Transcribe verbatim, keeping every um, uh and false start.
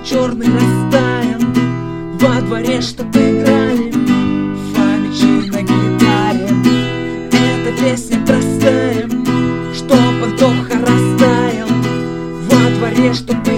черный растаял. Во дворе что-то играли фомичи на гитаре. Эта песня простая, что Антоха растаял. Во дворе что-то